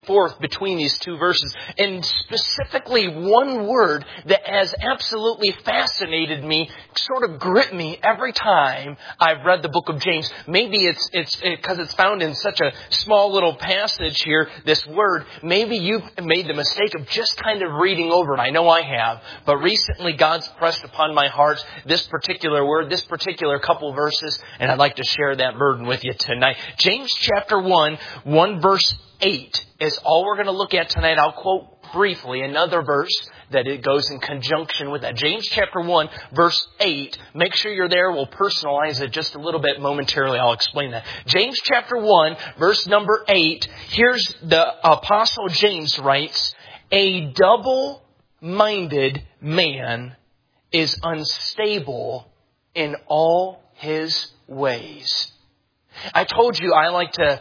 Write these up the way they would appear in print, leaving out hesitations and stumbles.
forth between these two verses, and specifically one word that has absolutely fascinated me, sort of gripped me every time I've read the book of James. Maybe it's because it's found in such a small little passage here, this word. Maybe you've made the mistake of just kind of reading over it. I know I have. But recently God's pressed upon my heart this particular word, this particular couple verses, and I'd like to share that burden with you tonight. James chapter 1 verse 8 is all we're going to look at tonight. I'll quote briefly another verse that it goes in conjunction with that. James chapter 1, verse 8. Make sure you're there. We'll personalize it just a little bit momentarily. I'll explain that. James chapter 1, verse number 8. Here's the Apostle James writes, "A double-minded man is unstable in all his ways." I told you I like to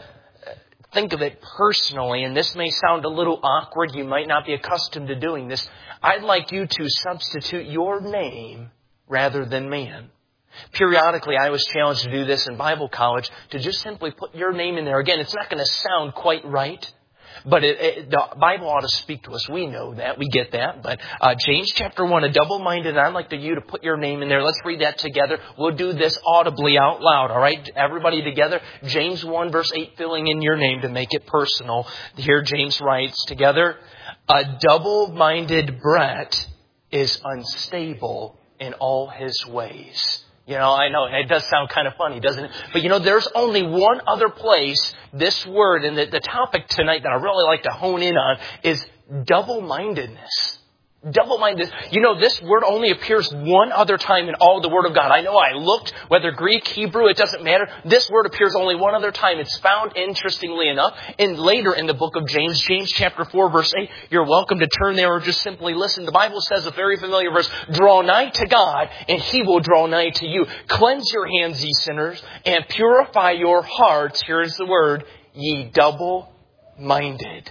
think of it personally, and this may sound a little awkward. You might not be accustomed to doing this. I'd like you to substitute your name rather than man. Periodically, I was challenged to do this in Bible college, to just simply put your name in there. Again, it's not going to sound quite right, but the Bible ought to speak to us. We know that. We get that. But James chapter 1, a double-minded, and I'd like you to put your name in there. Let's read that together. We'll do this audibly out loud. All right? Everybody together. James 1, verse 8, filling in your name to make it personal. Here James writes together, "A double-minded Brett is unstable in all his ways." You know, I know, it does sound kind of funny, doesn't it? But you know, there's only one other place this word, and the topic tonight that I really like to hone in on is double-mindedness. Double-mindedness. You know, this word only appears one other time in all the Word of God. I know I looked, whether Greek, Hebrew, it doesn't matter. This word appears only one other time. It's found, interestingly enough, later in the book of James, James chapter 4, verse 8. You're welcome to turn there or just simply listen. The Bible says a very familiar verse, "Draw nigh to God, and He will draw nigh to you. Cleanse your hands, ye sinners, and purify your hearts," here's the word, "ye double-minded."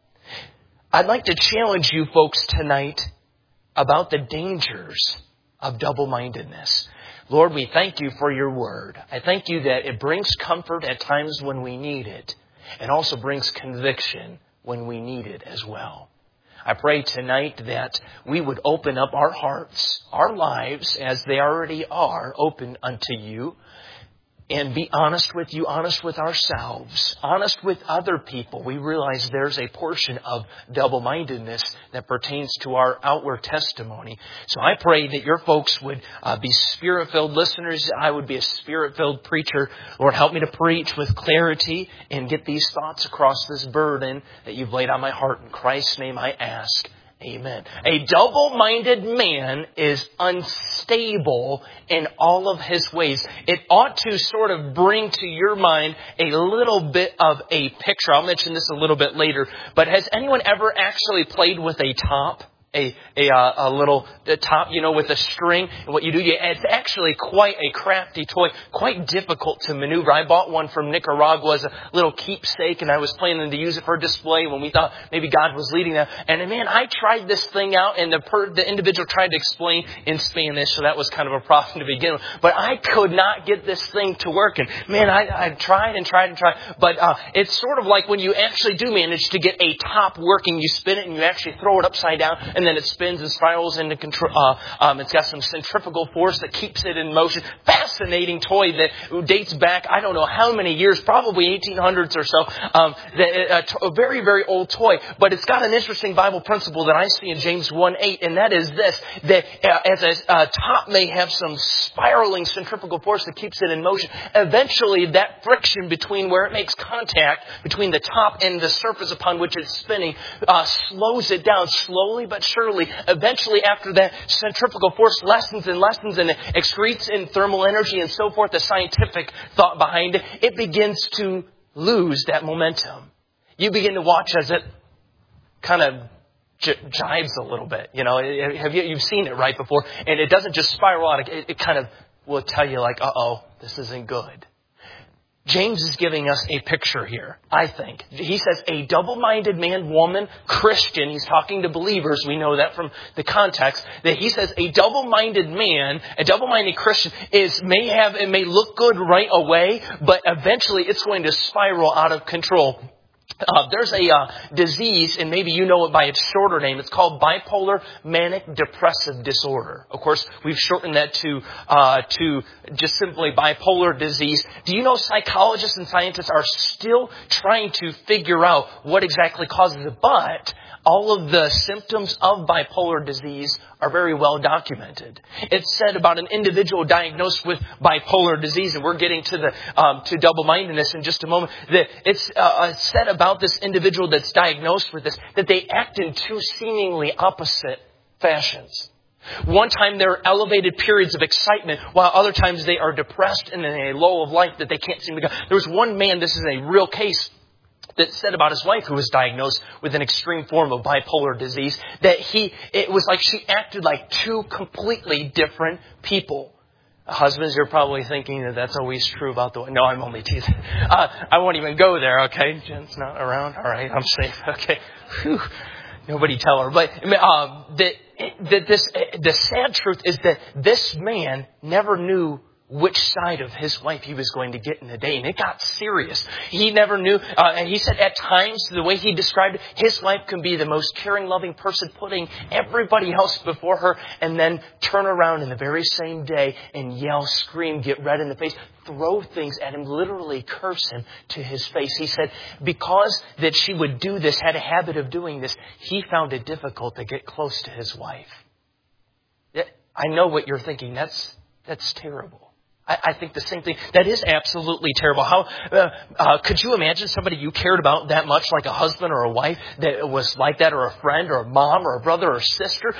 I'd like to challenge you folks tonight about the dangers of double-mindedness. Lord, we thank you for your word. I thank you that it brings comfort at times when we need it, and also brings conviction when we need it as well. I pray tonight that we would open up our hearts, our lives, as they already are, open unto you, and be honest with you, honest with ourselves, honest with other people. We realize there's a portion of double-mindedness that pertains to our outward testimony. So I pray that your folks would be Spirit-filled listeners. I would be a Spirit-filled preacher. Lord, help me to preach with clarity and get these thoughts across this burden that you've laid on my heart. In Christ's name I ask. Amen. A double-minded man is unstable in all of his ways. It ought to sort of bring to your mind a little bit of a picture. I'll mention this a little bit later. But has anyone ever actually played with a top? A little top, you know, with a string. And what you do, it's actually quite a crafty toy, quite difficult to maneuver. I bought one from Nicaragua as a little keepsake, and I was planning to use it for display when we thought maybe God was leading that. And man, I tried this thing out, and the individual tried to explain in Spanish, so that was kind of a problem to begin with. But I could not get this thing to work. And man, I tried and tried and tried. But it's sort of like when you actually do manage to get a top working, you spin it and you actually throw it upside down, and then it spins and spirals into control. It's got some centrifugal force that keeps it in motion. Fascinating toy that dates back, I don't know how many years, probably 1800s or so. A very, very old toy. But it's got an interesting Bible principle that I see in James 1:8, and that is this, that as a top may have some spiraling centrifugal force that keeps it in motion, eventually that friction between where it makes contact between the top and the surface upon which it's spinning slows it down slowly but surely. Eventually, after that centrifugal force lessens and lessens and excretes in thermal energy and so forth, the scientific thought behind it, it begins to lose that momentum. You begin to watch as it kind of jives a little bit. You know, you've seen it right before, and it doesn't just spiral out. It kind of will tell you like, uh-oh, this isn't good. James is giving us a picture here, I think. He says a double-minded man, woman, Christian. He's talking to believers. We know that from the context. That he says a double-minded man, a double-minded Christian it may look good right away, but eventually it's going to spiral out of control. There's a disease, and maybe you know it by its shorter name. It's called bipolar manic depressive disorder. Of course, we've shortened that to just simply bipolar disease. Do you know psychologists and scientists are still trying to figure out what exactly causes it? But all of the symptoms of bipolar disease are very well documented. It's said about an individual diagnosed with bipolar disease, and we're getting to the to double-mindedness in just a moment. That it's said about this individual that's diagnosed with this that they act in two seemingly opposite fashions. One time they're elevated periods of excitement, while other times they are depressed and in a low of life that they can't seem to go. There was one man, this is a real case, that said about his wife who was diagnosed with an extreme form of bipolar disease, that it was like she acted like two completely different people. Husbands, you're probably thinking that that's always true about the... No, I'm only teasing. I won't even go there, okay? Jen's not around. All right, I'm safe. Okay. Whew. Nobody tell her. But the sad truth is that this man never knew which side of his wife he was going to get in the day. And it got serious. He never knew. And he said at times, the way he described it, his wife can be the most caring, loving person, putting everybody else before her, and then turn around in the very same day and yell, scream, get red in the face, throw things at him, literally curse him to his face. He said because that she would do this, had a habit of doing this, he found it difficult to get close to his wife. I know what you're thinking. That's terrible. I think the same thing. That is absolutely terrible. How could you imagine somebody you cared about that much, like a husband or a wife, that was like that, or a friend, or a mom, or a brother, or sister?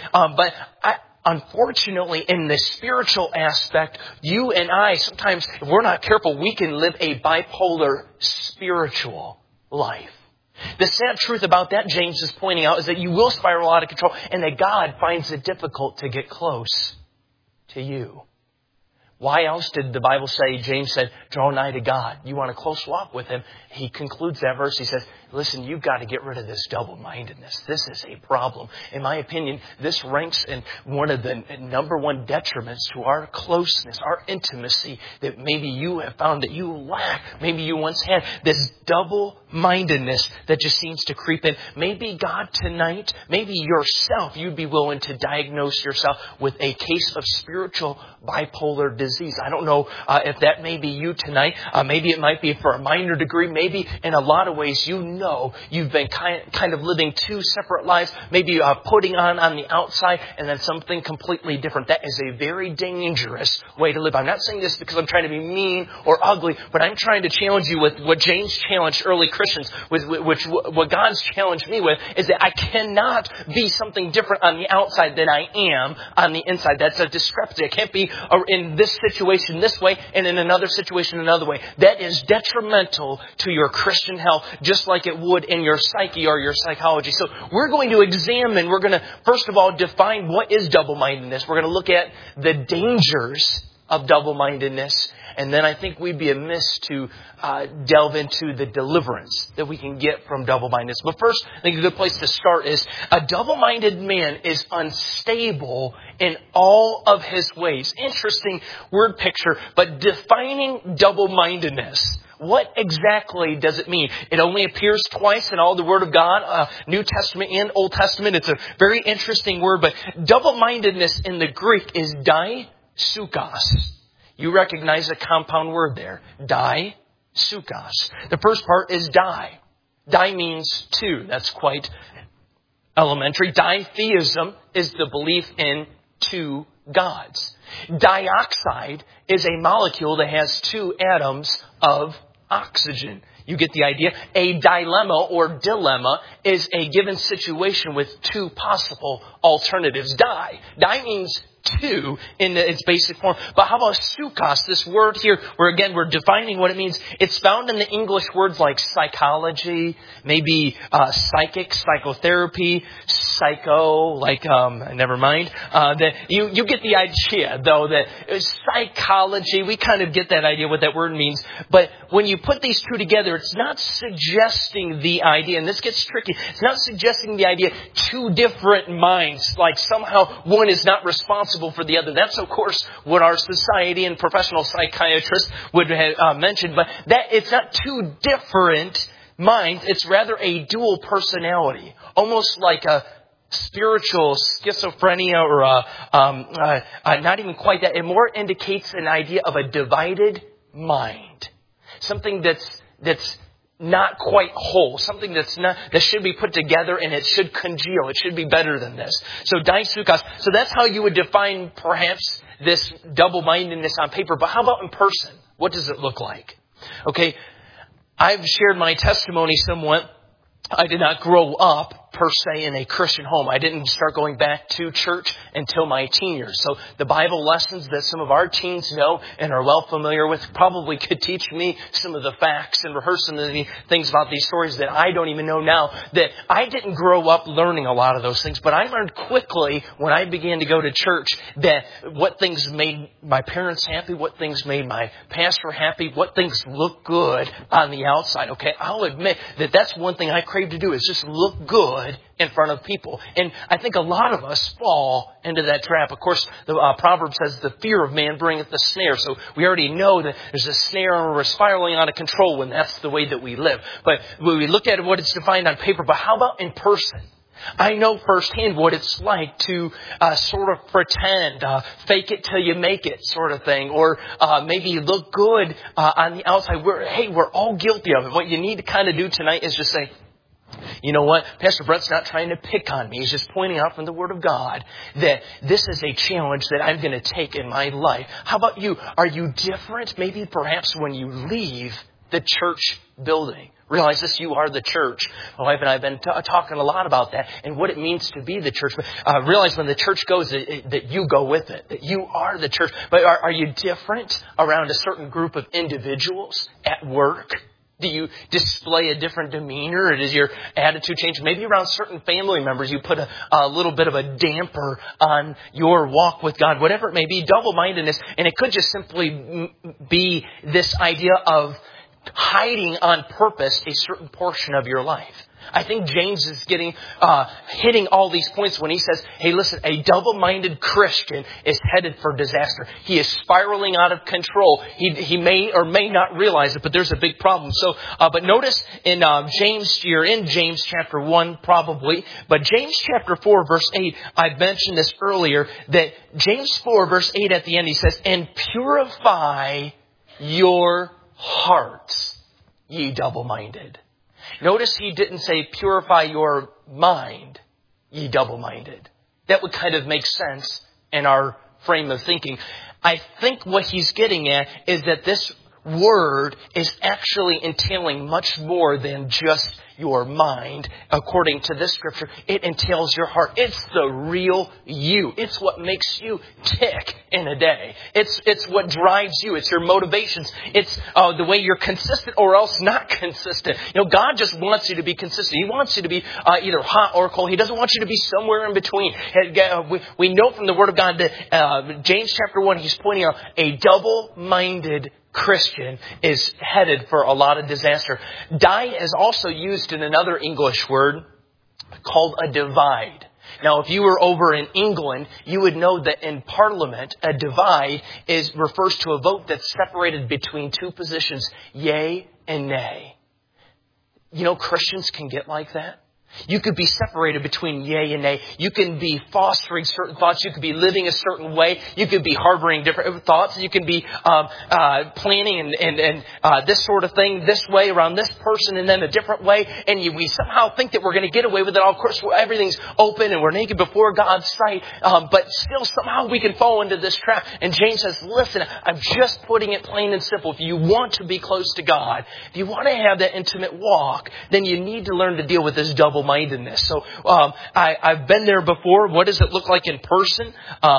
Unfortunately, in the spiritual aspect, you and I, sometimes, if we're not careful, we can live a bipolar spiritual life. The sad truth about that, James is pointing out, is that you will spiral out of control, and that God finds it difficult to get close to you. Why else did the Bible say, James said, draw nigh to God? You want a close walk with Him. He concludes that verse. He says, listen, you've got to get rid of this double-mindedness. This is a problem. In my opinion, this ranks in one of the number one detriments to our closeness, our intimacy, that maybe you have found that you lack. Maybe you once had this double-mindedness that just seems to creep in. Maybe God tonight, maybe yourself, you'd be willing to diagnose yourself with a case of spiritual bipolar disease. I don't know if that may be you tonight. Maybe it might be for a minor degree. Maybe in a lot of ways you know you've been kind of living two separate lives. Maybe putting on the outside and then something completely different. That is a very dangerous way to live. I'm not saying this because I'm trying to be mean or ugly, but I'm trying to challenge you with what James challenged early Christians, what God's challenged me with, is that I cannot be something different on the outside than I am on the inside. That's a discrepancy. I can't be in this situation this way and in another situation another way. That is detrimental to your Christian health, just like it would in your psyche or your psychology. So we're going to examine, we're going to first of all define what is double-mindedness. We're going to look at the dangers of double-mindedness. And then I think we'd be amiss to delve into the deliverance that we can get from double-mindedness. But first, I think a good place to start is a double-minded man is unstable in all of his ways. Interesting word picture, but defining double-mindedness. What exactly does it mean? It only appears twice in all the Word of God, New Testament and Old Testament. It's a very interesting word, but double-mindedness in the Greek is sukos. You recognize a compound word there. Sukos. The first part is di. Di means two. That's quite elementary. Ditheism is the belief in two gods. Dioxide is a molecule that has two atoms of oxygen. You get the idea. A dilemma or dilemma is a given situation with two possible alternatives. Di means two in its basic form. But how about sukos, this word here, where again we're defining what it means. It's found in the English words like psychology, maybe psychic, psychotherapy, never mind. You get the idea, though, that psychology, we kind of get that idea what that word means. But when you put these two together, it's not suggesting the idea, and this gets tricky, it's not suggesting the idea two different minds, like somehow one is not responsible for the other. That's, of course, what our society and professional psychiatrists would have mentioned, but that it's not two different mind, it's rather a dual personality, almost like a spiritual schizophrenia or not even quite that. It more indicates an idea of a divided mind. Something that's not quite whole. Something that should be put together and it should congeal. It should be better than this. So daisukas. So that's how you would define perhaps this double-mindedness on paper. But how about in person? What does it look like? Okay, I've shared my testimony somewhat. I did not grow up per se in a Christian home. I didn't start going back to church until my teen years. So the Bible lessons that some of our teens know and are well familiar with probably could teach me some of the facts and rehearse some of the things about these stories that I don't even know now. That I didn't grow up learning a lot of those things, but I learned quickly when I began to go to church that what things made my parents happy, what things made my pastor happy, what things look good on the outside. Okay, I'll admit that that's one thing I crave to do is just look good in front of people. And I think a lot of us fall into that trap. Of course, the proverb says the fear of man bringeth the snare. So we already know that there's a snare and we're spiraling out of control when that's the way that we live. But when we look at what it's defined on paper, but how about in person? I know firsthand what it's like to sort of pretend, fake it till you make it sort of thing, or maybe look good on the outside. We're all guilty of it. What you need to kind of do tonight is just say, you know what? Pastor Brett's not trying to pick on me. He's just pointing out from the Word of God that this is a challenge that I'm going to take in my life. How about you? Are you different? Maybe perhaps when you leave the church building. Realize this, you are the church. My wife and I have been talking a lot about that and what it means to be the church. But realize when the church goes, that you go with it, that you are the church. But are you different around a certain group of individuals at work? Do you display a different demeanor? Or does your attitude change? Maybe around certain family members, you put a little bit of a damper on your walk with God. Whatever it may be, double-mindedness. And it could just simply be this idea of hiding on purpose a certain portion of your life. I think James is hitting all these points when he says, hey, listen, a double-minded Christian is headed for disaster. He is spiraling out of control. He may or may not realize it, but there's a big problem. So, but notice in James, you're in James chapter 1 probably, but James chapter 4 verse 8, I mentioned this earlier, that James 4 verse 8 at the end, he says, and purify your hearts, ye double-minded. Notice he didn't say purify your mind, ye double-minded. That would kind of make sense in our frame of thinking. I think what he's getting at is that this word is actually entailing much more than just your mind. According to this scripture, it entails your heart. It's the real you. It's what makes you tick in a day. It's what drives you. It's your motivations. It's the way you're consistent or else not consistent. You know, God just wants you to be consistent. He wants you to be either hot or cold. He doesn't want you to be somewhere in between. We know from the Word of God that James chapter 1, he's pointing out a double-minded Christian is headed for a lot of disaster. Die is also used in another English word called a divide. Now, if you were over in England, you would know that in Parliament, a divide refers to a vote that's separated between two positions, yea and nay. You know, Christians can get like that. You could be separated between yea and nay. You can be fostering certain thoughts. You could be living a certain way. You could be harboring different thoughts. You can be planning and this sort of thing this way around this person and then a different way. And we somehow think that we're going to get away with it all. Of course, everything's open and we're naked before God's sight. But still, somehow we can fall into this trap. And James says, listen, I'm just putting it plain and simple. If you want to be close to God, if you want to have that intimate walk, then you need to learn to deal with this double-mindedness. So I've been there before. What does it look like in person?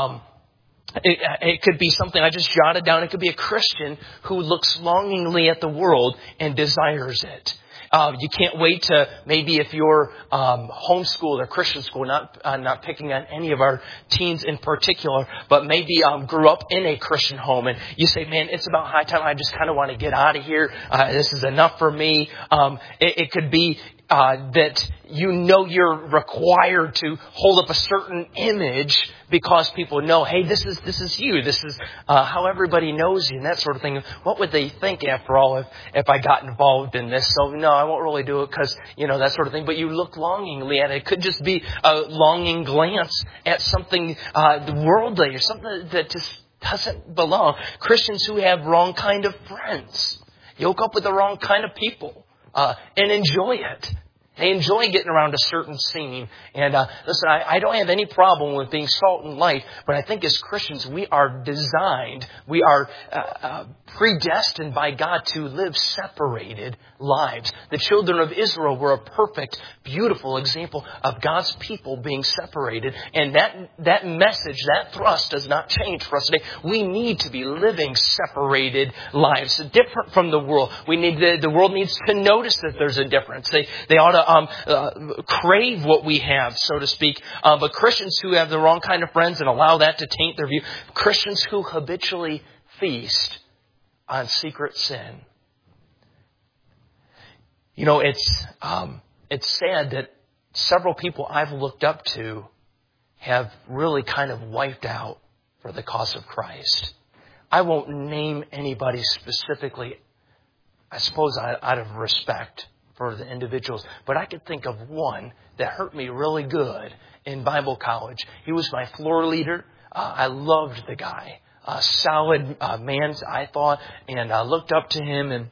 It could be something I just jotted down. It could be a Christian who looks longingly at the world and desires it. You can't wait to, maybe if you're homeschooled or Christian school, not picking on any of our teens in particular, but maybe grew up in a Christian home and you say, man, it's about high time. I just kind of want to get out of here. This is enough for me. It could be that you know you're required to hold up a certain image because people know, hey, this is you. This is how everybody knows you and that sort of thing. What would they think, after all, if I got involved in this? So, no, I won't really do it because, that sort of thing. But you look longingly at it. It could just be a longing glance at something worldly or something that just doesn't belong. Christians who have wrong kind of friends. You hook up with the wrong kind of people and enjoy it. They enjoy getting around a certain scene. And listen, I don't have any problem with being salt and light, but I think as Christians, we are designed, we are predestined by God to live separated lives. The children of Israel were a perfect, beautiful example of God's people being separated. And that message, that thrust does not change for us today. We need to be living separated lives, different from the world. The world needs to notice that there's a difference. They ought to crave what we have, so to speak. But Christians who have the wrong kind of friends and allow that to taint their view. Christians who habitually feast on secret sin. It's sad that several people I've looked up to have really kind of wiped out for the cause of Christ. I won't name anybody specifically, I suppose out of respect for the individuals. But I could think of one that hurt me really good in Bible college. He was my floor leader. I loved the guy. A solid man, I thought, and I looked up to him, and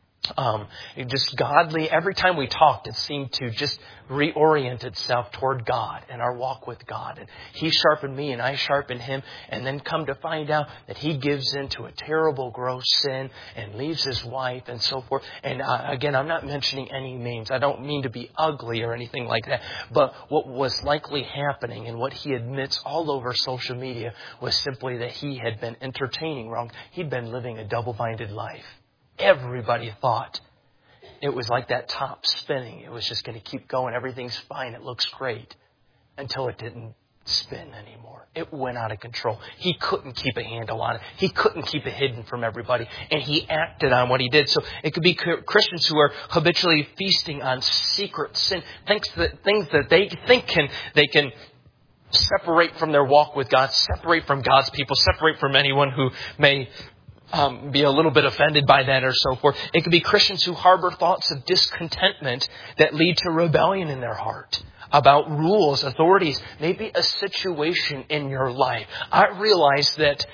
just godly. Every time we talked, it seemed to just reorient itself toward God and our walk with God. And he sharpened me and I sharpened him, and then come to find out that he gives into a terrible, gross sin and leaves his wife and so forth. And again, I'm not mentioning any names. I don't mean to be ugly or anything like that. But what was likely happening, and what he admits all over social media, was simply that he had been entertaining wrong. He'd been living a double-minded life. Everybody thought it was like that top spinning. It was just going to keep going. Everything's fine. It looks great. Until it didn't spin anymore. It went out of control. He couldn't keep a handle on it. He couldn't keep it hidden from everybody. And he acted on what he did. So it could be Christians who are habitually feasting on secret sin. Things that they think they can separate from their walk with God, separate from God's people, separate from anyone who may be a little bit offended by that or so forth. It could be Christians who harbor thoughts of discontentment that lead to rebellion in their heart about rules, authorities, maybe a situation in your life. I realize that,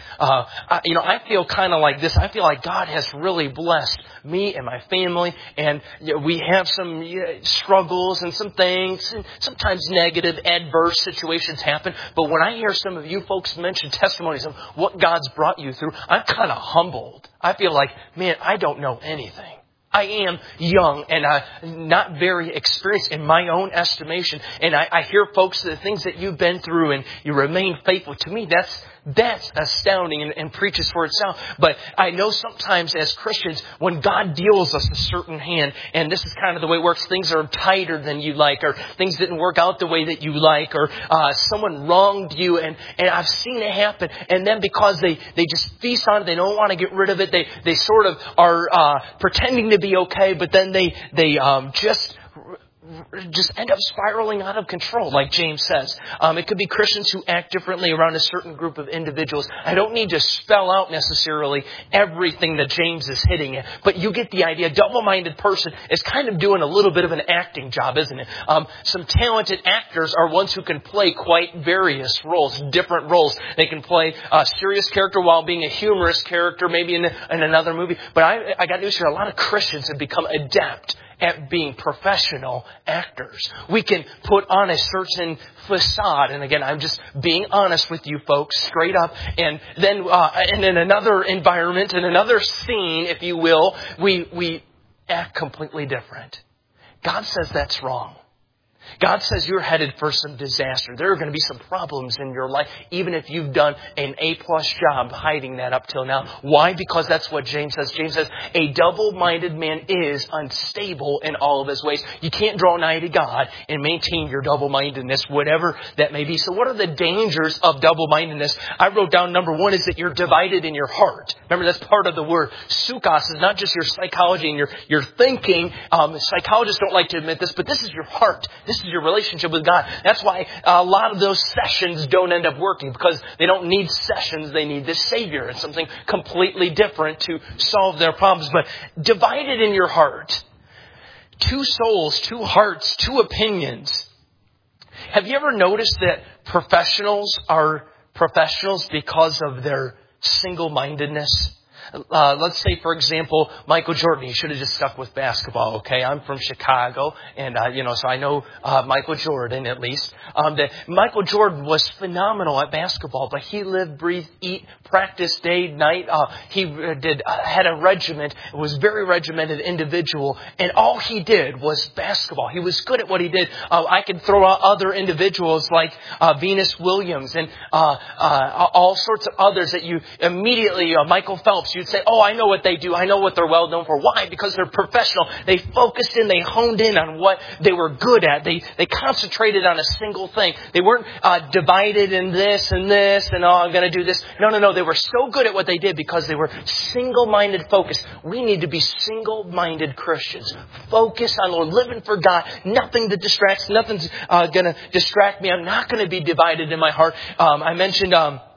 I feel kind of like this. I feel like God has really blessed me and my family, and we have some struggles and some things, and sometimes negative, adverse situations happen. But when I hear some of you folks mention testimonies of what God's brought you through, I'm kind of humbled. I feel like, man, I don't know anything. I am young and not very experienced in my own estimation. And I hear folks, the things that you've been through, and you remain faithful. To me, that's astounding and preaches for itself. But I know sometimes as Christians, when God deals us a certain hand, and this is kind of the way it works, things are tighter than you like, or things didn't work out the way that you like, or someone wronged you, and I've seen it happen. And then because they just feast on it, they don't want to get rid of it, they sort of are pretending to be okay, but then they just end up spiraling out of control, like James says. It could be Christians who act differently around a certain group of individuals. I don't need to spell out necessarily everything that James is hitting at, but you get the idea. A double-minded person is kind of doing a little bit of an acting job, isn't it? Some talented actors are ones who can play quite various roles, different roles. They can play a serious character while being a humorous character, maybe in another movie. But I got news here. A lot of Christians have become adept at being professional actors. We can put on a certain facade. And again, I'm just being honest with you folks, straight up. And then and in another environment, in another scene, if you will, we act completely different. God says that's wrong. God says you're headed for some disaster. There are going to be some problems in your life, even if you've done an A-plus job hiding that up till now. Why? Because that's what James says. James says a double-minded man is unstable in all of his ways. You can't draw nigh to God and maintain your double-mindedness, whatever that may be. So what are the dangers of double-mindedness? I wrote down number one is that you're divided in your heart. Remember, that's part of the word. Sukos is not just your psychology and your thinking. Psychologists don't like to admit this, but this is your heart. This is your relationship with God. That's why a lot of those sessions don't end up working, because they don't need sessions. They need the Savior. It's something completely different to solve their problems. But divided in your heart. Two souls, two hearts, two opinions. Have you ever noticed that professionals are professionals because of their single-mindedness? Let's say, for example, Michael Jordan. He should have just stuck with basketball, okay? I'm from Chicago, and, so I know Michael Jordan, at least. That Michael Jordan was phenomenal at basketball, but he lived, breathed, eat, practiced day, night. He had a regiment, was very regimented individual, and all he did was basketball. He was good at what he did. I could throw out other individuals like Venus Williams and all sorts of others that you immediately, Michael Phelps, you'd say, oh, I know what they do. I know what they're well known for. Why? Because they're professional. They focused in, they honed in on what they were good at. They concentrated on a single thing. They weren't divided in this, and oh, I'm going to do this. No. They were so good at what they did because they were single-minded focused. We need to be single-minded Christians. Focus on Lord, living for God. Nothing that distracts. Nothing's going to distract me. I'm not going to be divided in my heart. I mentioned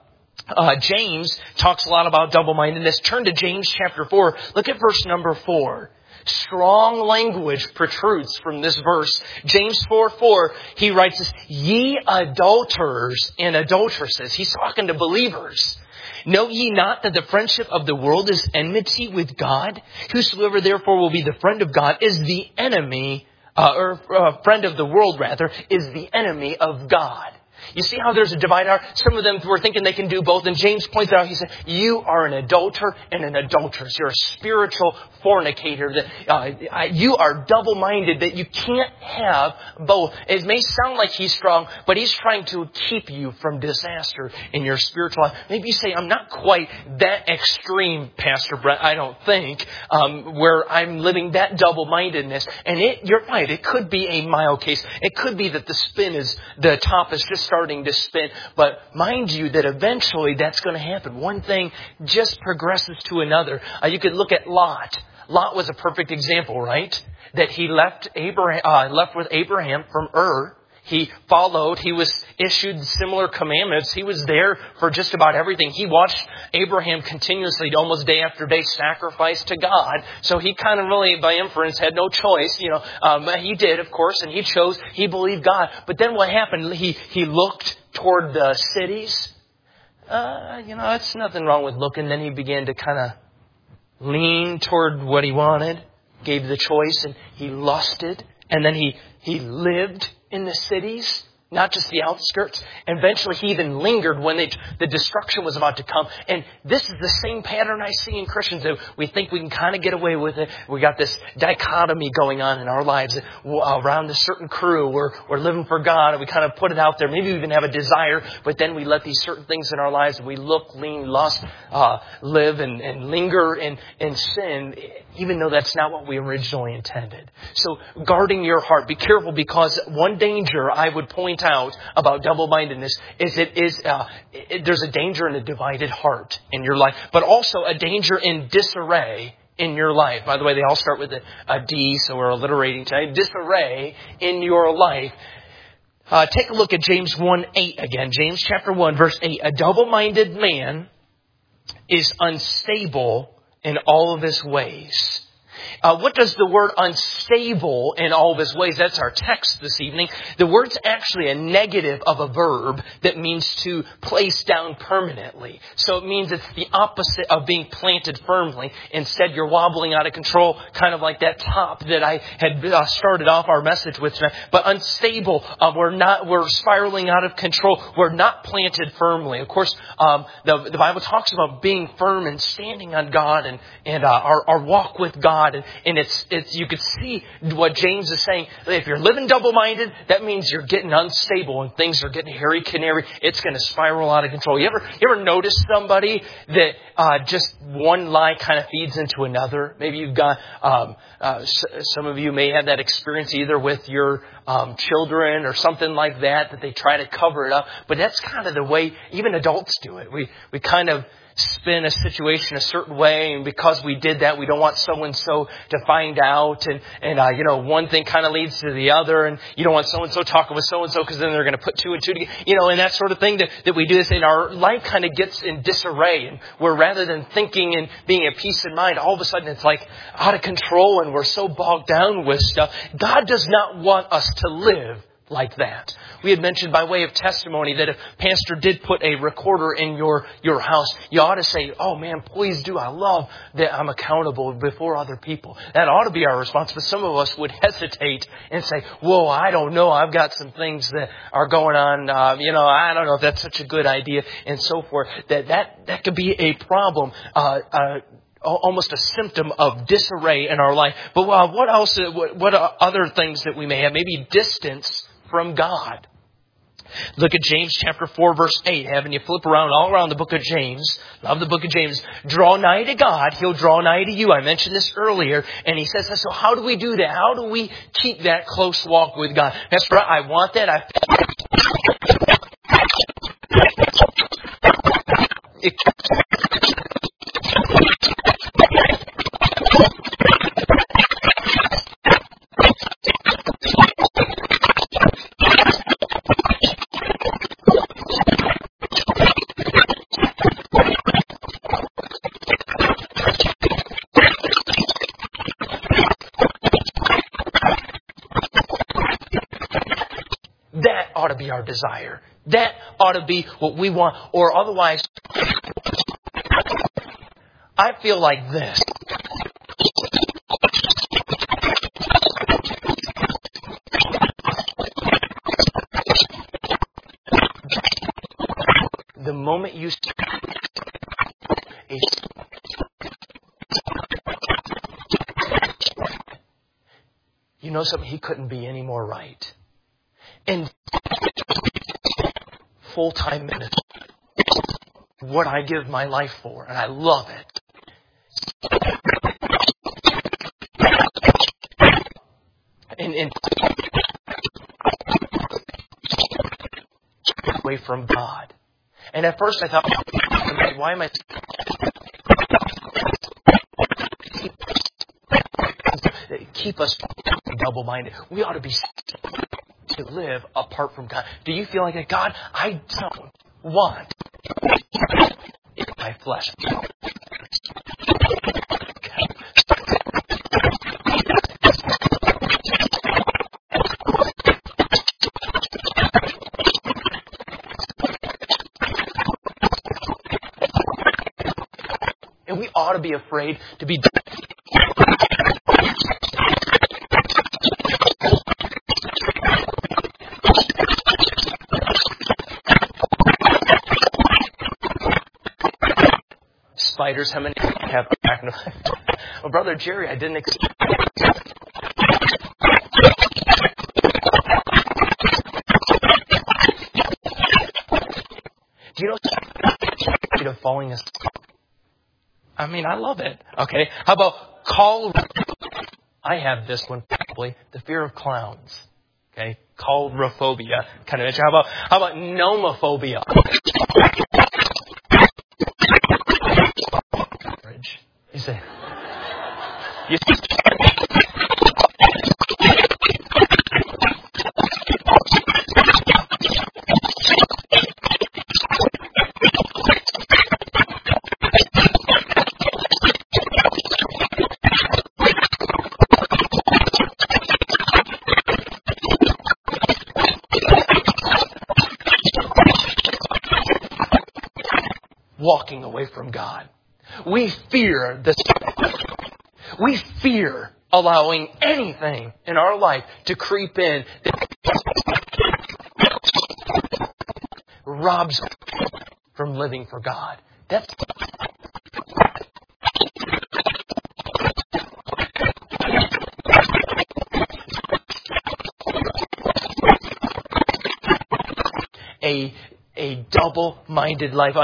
James talks a lot about double-mindedness. Turn to James chapter 4. Look at verse number 4. Strong language protrudes from this verse. James 4:4, he writes this, ye adulterers and adulteresses. He's talking to believers. Know ye not that the friendship of the world is enmity with God? Whosoever therefore will be the friend of God is the enemy, friend of the world rather, is the enemy of God. You see how there's a divide heart? Some of them were thinking they can do both. And James points out, he said, you are an adulterer and an adulteress. You're a spiritual fornicator. That you are double-minded, that you can't have both. It may sound like he's strong, but he's trying to keep you from disaster in your spiritual life. Maybe you say, I'm not quite that extreme, Pastor Brett, I don't think, where I'm living that double-mindedness. And you're right, it could be a mild case. It could be that the top is just starting to spin. But mind you that eventually that's going to happen. One thing just progresses to another. You could look at Lot. Lot was a perfect example, right? That he left with Abraham from Ur. He followed. He was issued similar commandments. He was there for just about everything. He watched Abraham continuously, almost day after day, sacrifice to God. So he kind of really, by inference, had no choice. He did, of course, and he chose. He believed God. But then what happened? He looked toward the cities. It's nothing wrong with looking. Then he began to kind of lean toward what he wanted, gave the choice, and he lusted. And then he lived in the cities, not just the outskirts. And eventually he even lingered when the destruction was about to come. And this is the same pattern I see in Christians. That we think we can kind of get away with it. We got this dichotomy going on in our lives around a certain crew. We're living for God and we kind of put it out there. Maybe we even have a desire, but then we let these certain things in our lives and we look, lean, lust, live and linger in sin, even though that's not what we originally intended. So guarding your heart, be careful, because one danger I would point out about double-mindedness is there's a danger in a divided heart in your life, but also a danger in disarray in your life. By the way, they all start with a D, so we're alliterating today. Disarray in your life. Take a look at James 1:8 again. James chapter 1, verse 8. A double-minded man is unstable in all of his ways. What does the word unstable in all of his ways? That's our text this evening. The word's actually a negative of a verb that means to place down permanently. So it means it's the opposite of being planted firmly. Instead, you're wobbling out of control, kind of like that top that I had started off our message with tonight. But unstable, we're spiraling out of control. We're not planted firmly. Of course, the Bible talks about being firm and standing on God and our walk with God God. And it's you could see what James is saying. If you're living double-minded, that means you're getting unstable and things are getting hairy-canary. It's going to spiral out of control. You ever notice somebody that just one lie kind of feeds into another? Maybe you've got, some of you may have that experience either with your children or something like that they try to cover it up. But that's kind of the way even adults do it. We kind of spin a situation a certain way, and because we did that, we don't want so-and-so to find out, and one thing kind of leads to the other, and you don't want so-and-so talking with so-and-so because then they're going to put two and two together, and that sort of thing that we do this, and our life kind of gets in disarray, and we're rather than thinking and being at peace in mind, all of a sudden it's like out of control, and we're so bogged down with stuff. God does not want us to live like that. We had mentioned by way of testimony that if Pastor did put a recorder in your house, you ought to say, oh man, please do. I love that I'm accountable before other people. That ought to be our response. But some of us would hesitate and say, whoa, I don't know. I've got some things that are going on. I don't know if that's such a good idea and so forth. That could be a problem. Almost a symptom of disarray in our life. But what else? What are other things that we may have? Maybe distance from God. Look at James chapter 4, verse 8. Having you flip around all around the book of James. Love the book of James. Draw nigh to God. He'll draw nigh to you. I mentioned this earlier. And he says, so how do we do that? How do we keep that close walk with God? Pastor, I want that. That ought to be our desire. That ought to be what we want. Or otherwise, I feel like this. The moment you know something, he couldn't be any more right. And full-time ministry, what I give my life for, and I love it. And away from God. And at first I thought, why am I keep us double-minded? We ought to be to live apart from God. Do you feel like that? God, I don't want in my flesh. And we ought to be afraid to be spiders. How many have arachnophobia? Well, Brother Jerry, I didn't expect. Do you know of falling asleep? I mean, I love it. Okay. How about call? I have this one probably. The fear of clowns. Okay. Coulrophobia. Kind of. How about nomophobia? You say, walking away from God. We fear this. We fear allowing anything in our life to creep in that robs us from living for God. That's a double-minded life.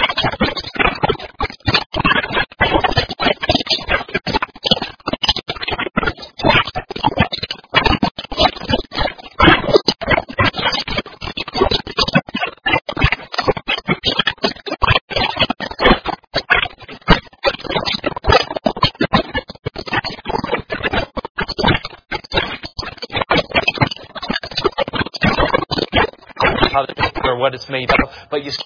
Or what it's made of, but you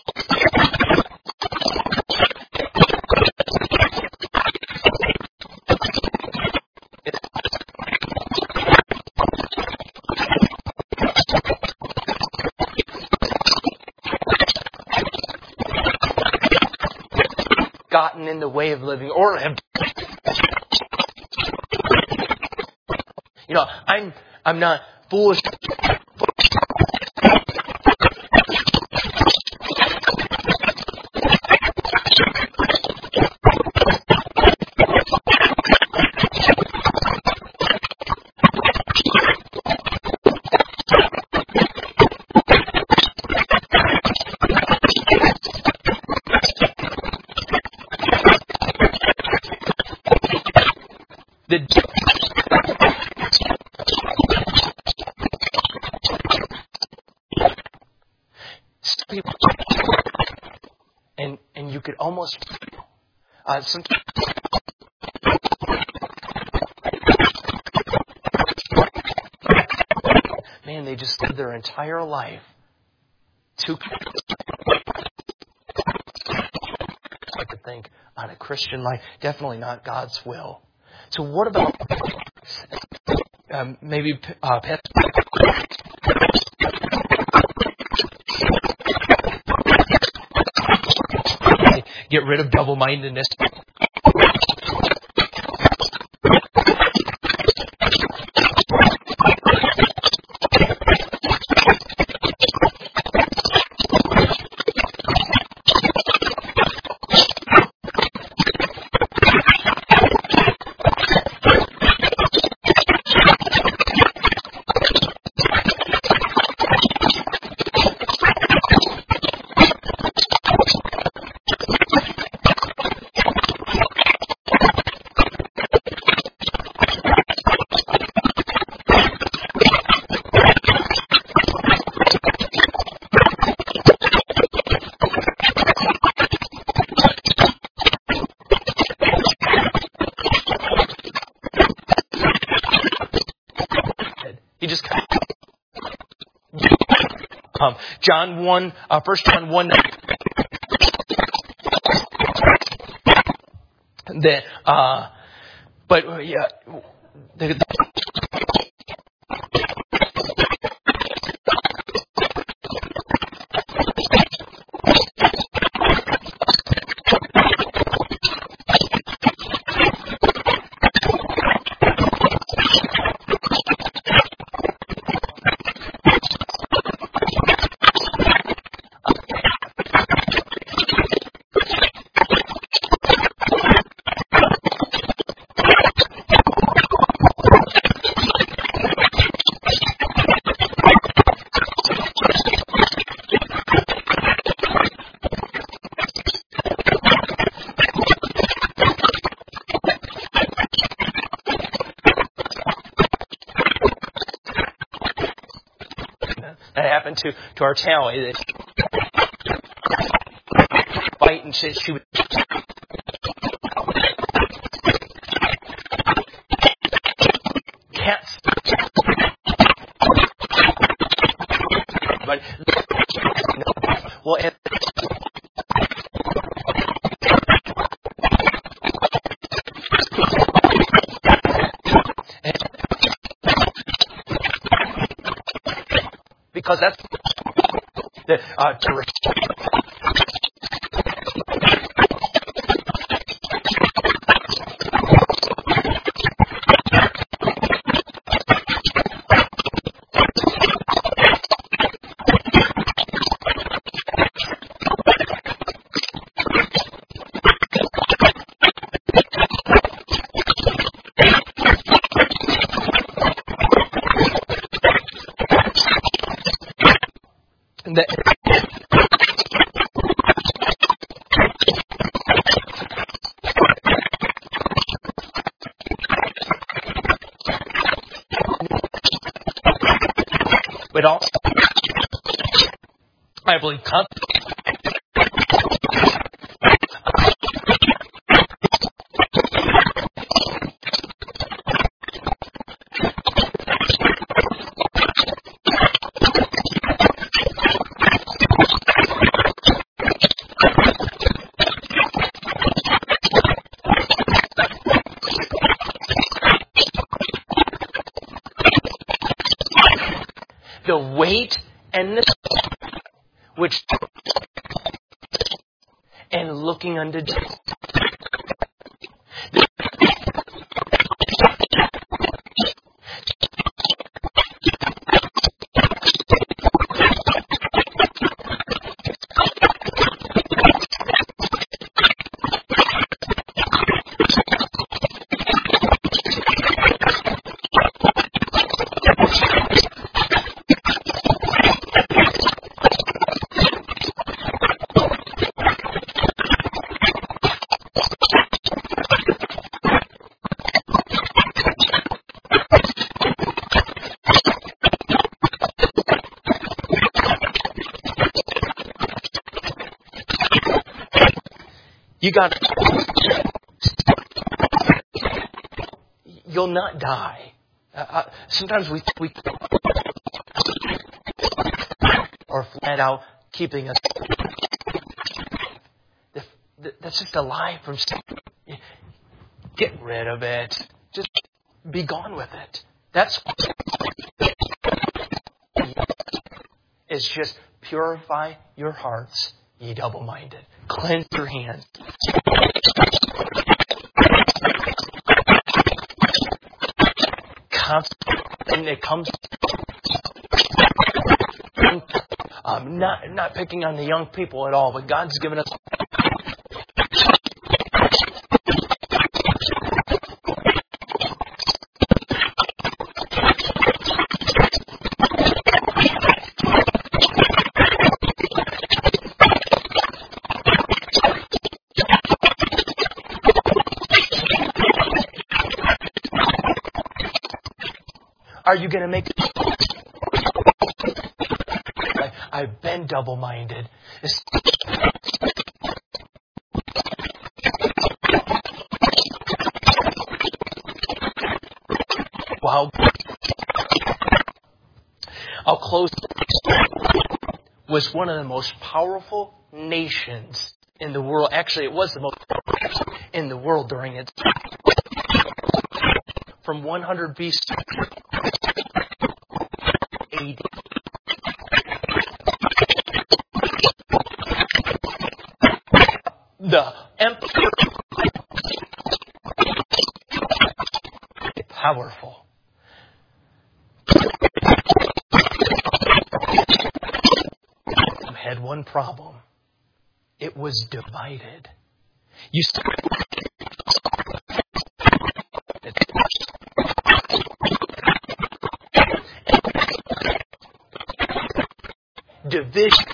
gotten in the way of living, or have, I'm not foolish. And you could almost man, they just lived their entire life to I could think on a Christian life, definitely not God's will. So what about maybe get rid of double-mindedness? He just John 1, 1 John 1. That happened to our talent. Fight and she would cats. But well, and because that's the It also, I believe, the weight and the which and looking unto Jesus. You got. You'll not die. Sometimes we or flat out keeping us. That's just a lie from. Get rid of it. Just be gone with it. That's. It's just purify your hearts, ye double-minded. Cleanse your hands. And it comes. Not picking on the young people at all, but God's given us. Are you going to make... I've been double-minded. Wow. I'll close. Was one of the most powerful nations in the world. Actually, it was the most powerful in the world during its time. From 100 BC. AD. The empire, powerful. Had one problem. It was divided. You division.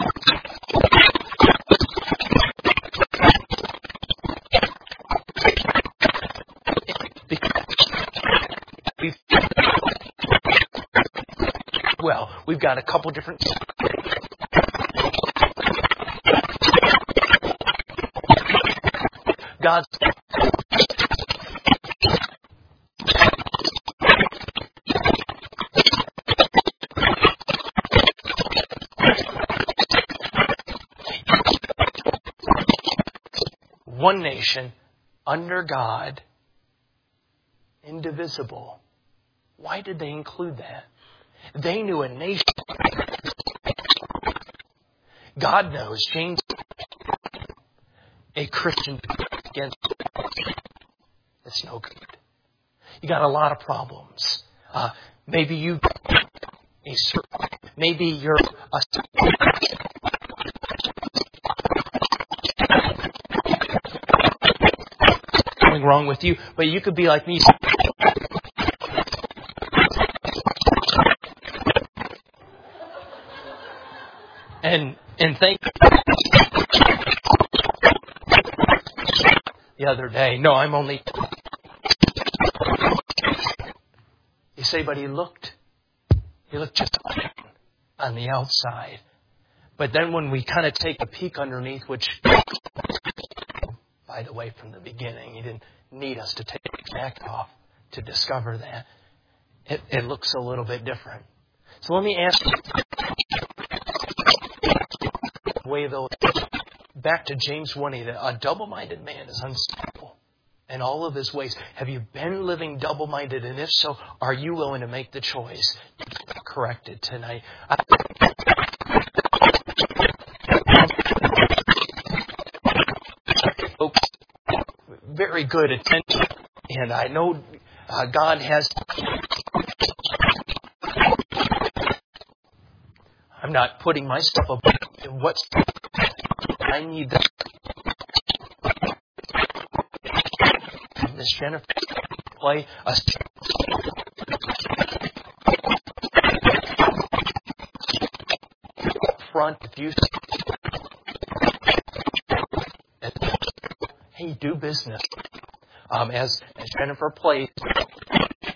Well, we've got a couple different. God's. One nation, under God, indivisible. Why did they include that? They knew a nation. God knows James, a Christian against. It's no good. You got a lot of problems. Maybe you're a. Something wrong with you, but you could be like me. And thank the other day. No, I'm only. You say, but he looked just like him. on the outside. But then when we kind of take a peek underneath, which, by the way, from the beginning, He didn't need us to take the jacket off to discover that. It looks a little bit different. So let me ask you, back to James 1:8, a double-minded man is unstable in all of his ways. Have you been living double-minded? And if so, are you willing to make the choice to correct it tonight? Folks, very good attention. And I know God has... I'm not putting myself up in what I need. Miss Jennifer play a front. If you hey, do business. As Jennifer plays